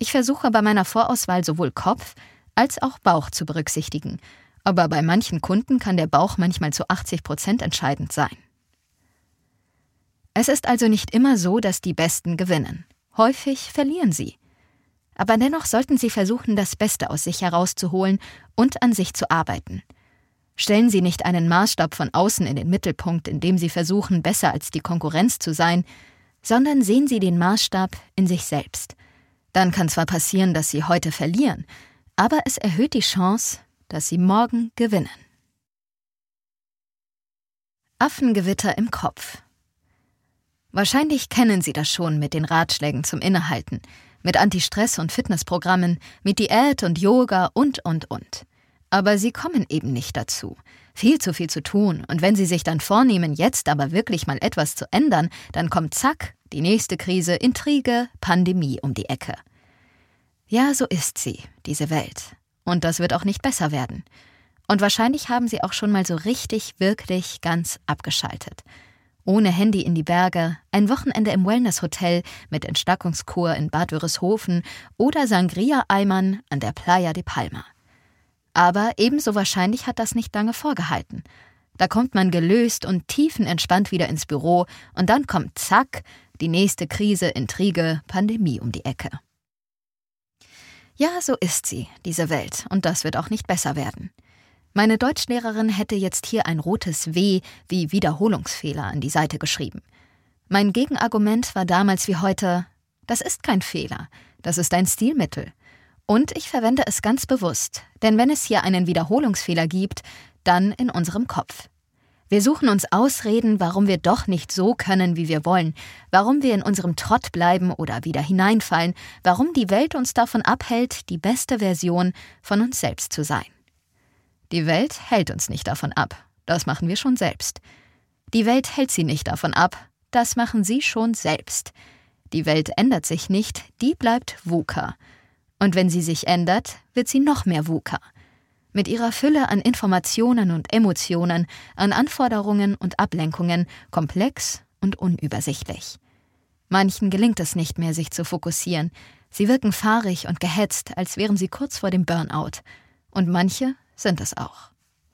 Ich versuche bei meiner Vorauswahl sowohl Kopf als auch Bauch zu berücksichtigen. Aber bei manchen Kunden kann der Bauch manchmal zu 80% entscheidend sein. Es ist also nicht immer so, dass die Besten gewinnen. Häufig verlieren sie. Aber dennoch sollten Sie versuchen, das Beste aus sich herauszuholen und an sich zu arbeiten. Stellen Sie nicht einen Maßstab von außen in den Mittelpunkt, indem Sie versuchen, besser als die Konkurrenz zu sein, sondern sehen Sie den Maßstab in sich selbst. Dann kann zwar passieren, dass Sie heute verlieren, aber es erhöht die Chance, dass Sie morgen gewinnen. Affengewitter im Kopf. Wahrscheinlich kennen Sie das schon mit den Ratschlägen zum Innehalten, mit Anti-Stress- und Fitnessprogrammen, mit Diät und Yoga und. Aber Sie kommen eben nicht dazu. Viel zu viel zu tun, und wenn Sie sich dann vornehmen, jetzt aber wirklich mal etwas zu ändern, dann kommt zack, die nächste Krise, Intrige, Pandemie um die Ecke. Ja, so ist sie, diese Welt. Und das wird auch nicht besser werden. Und wahrscheinlich haben Sie auch schon mal so richtig, wirklich ganz abgeschaltet. Ohne Handy in die Berge, ein Wochenende im Wellness-Hotel mit Entschlackungskur in Bad Wörishofen oder Sangria-Eimern an der Playa de Palma. Aber ebenso wahrscheinlich hat das nicht lange vorgehalten. Da kommt man gelöst und tiefenentspannt wieder ins Büro und dann kommt zack, die nächste Krise, Intrige, Pandemie um die Ecke. Ja, so ist sie, diese Welt, und das wird auch nicht besser werden. Meine Deutschlehrerin hätte jetzt hier ein rotes W wie Wiederholungsfehler an die Seite geschrieben. Mein Gegenargument war damals wie heute: Das ist kein Fehler, das ist ein Stilmittel. Und ich verwende es ganz bewusst, denn wenn es hier einen Wiederholungsfehler gibt, dann in unserem Kopf. Wir suchen uns Ausreden, warum wir doch nicht so können, wie wir wollen, warum wir in unserem Trott bleiben oder wieder hineinfallen, warum die Welt uns davon abhält, die beste Version von uns selbst zu sein. Die Welt hält uns nicht davon ab, das machen wir schon selbst. Die Welt hält Sie nicht davon ab, das machen Sie schon selbst. Die Welt ändert sich nicht, die bleibt VUCA. Und wenn sie sich ändert, wird sie noch mehr VUCA. Mit ihrer Fülle an Informationen und Emotionen, an Anforderungen und Ablenkungen, komplex und unübersichtlich. Manchen gelingt es nicht mehr, sich zu fokussieren. Sie wirken fahrig und gehetzt, als wären sie kurz vor dem Burnout. Und manche sind es auch.